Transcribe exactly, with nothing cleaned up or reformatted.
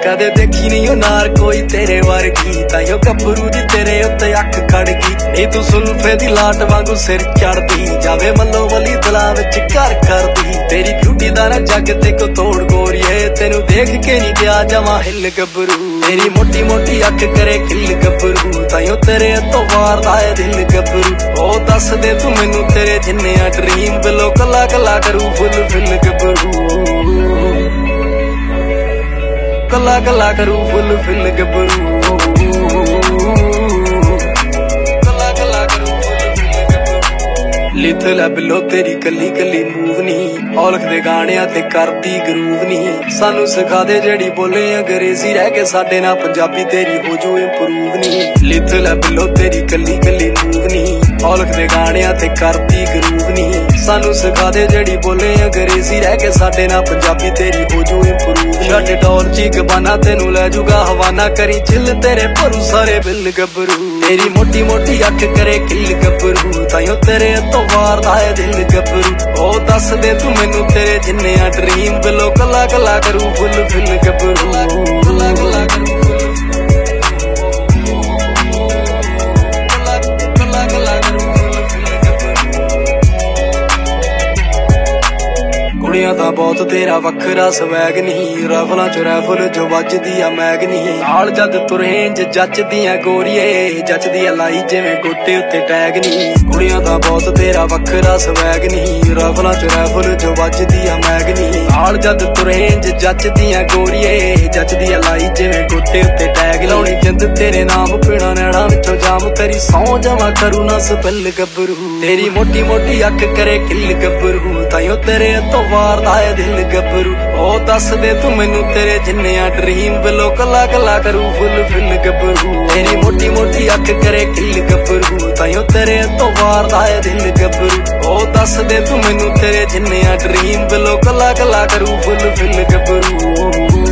कदे देखी नहीं नार कोई तेरे वर्गी, ताइयों गभरू दी तेरे उत्ते अख खड़ गई। नी तू सुल्फे दी लाट वांगू सिर चढ़दी जावे, मल्लो वली दिलां विच घर करदी। तेरी ब्यूटी दा ना जग ते को तोड़ गोरीए, तेनू देख के नी गया जमा हिल गभरू। तेरी मोटी मोटी अख करे खिल गभरू, ताइयों तेरे तो वारदा है दिल गभरू। ओ दस दे तू मैनू तेरे जिन्ने आ ड्रीम बिलो कला कला करू फुल फिल गभरू, कला कला करू फुल फिल गभरू। लिथल है बिलो तेरी कली कली मूव नी, औलख दे गाणियां ते करदी ग्रूव नी। सानू सिखा दे जेड़ी बोले अंग्रेजी, रह के साडे नाल पंजाबी तेरी हो जू इंप्रूव नी। लिथल है बिलो तेरी कली कली मूव नी, औलख दे गाणियां ते करदी ग्रूव नी। सानू सिखा दे जेड़ी बोले अंग्रेजी, रह के साडे नाल पंजाबी तेरी हो जू इंप्रूव। छड्ड डॉल चीक बाना तेनू लै जूगा हवाना, करी चिल तेरे भरू सारे बिल गभरू। तेरी मोटी मोटी अख करे खिल गभरू, ताइयों तेरे तो वारदा है दिल गभरू। ओ दस दे तू मैनू तेरे जिन्ने आ ड्रीम बिलो कला कला करू फुल फिल गभरू, कला कला करू कुड़ियां दा बहुत तेरा वखरा स्वैग नहीं, रफलां च रैफल जो वजदी आ मैग नहीं। नाल जद तुरेंज जचदियां गोरीए, जचदियां लाई जिवें गोटे उत्ते टैग नहीं। कुड़ियां दा बहुत तेरा वखरा स्वैग नहीं, रफलां च रैफल जो वजदी आ मैग नहीं। नाल जद तुरेंज जचदियां गोरीए, जचदियां लाई जिवें गोटे उत्ते टैग। लाउणी जिंद तेरे नाम पीना नैणा विचों जाम, तेरी सौ जमा करू ना स्पैल गभरू। तेरी मोटी मोटी अख करे खिल गभरू, ताइयों तेरे तो वारदा है दिल गभरू। ओ दस दे तू मैनू तेरे जिन्ने आ ड्रीम बिलो कला कला करू फुल फिल गभरू। तेरी मोटी मोटी अख करे खिल गभरू, ताइयों तेरे तो वारदा है दिल गभरू। ओ दस दे तू मैनू तेरे जिन्ने आ ड्रीम बिलो कला कला करू फुल फिल गभरू।